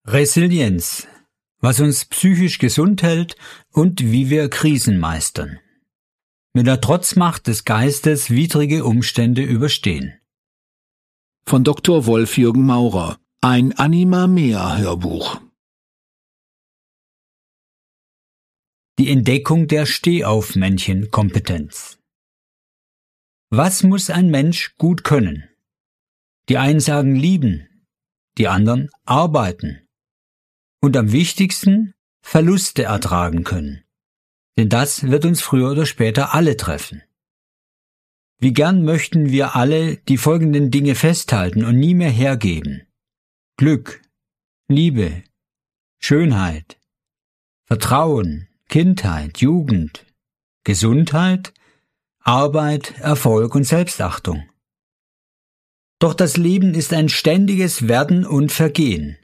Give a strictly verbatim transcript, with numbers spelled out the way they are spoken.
Resilienz, was uns psychisch gesund hält und wie wir Krisen meistern. Mit der Trotzmacht des Geistes widrige Umstände überstehen. Von Doktor Wolf-Jürgen Maurer, ein Anima-Mea-Hörbuch. Die Entdeckung der Stehaufmännchen-Kompetenz. Was muss ein Mensch gut können? Die einen sagen lieben, die anderen arbeiten. Und am wichtigsten, Verluste ertragen können. Denn das wird uns früher oder später alle treffen. Wie gern möchten wir alle die folgenden Dinge festhalten und nie mehr hergeben. Glück, Liebe, Schönheit, Vertrauen, Kindheit, Jugend, Gesundheit, Arbeit, Erfolg und Selbstachtung. Doch das Leben ist ein ständiges Werden und Vergehen.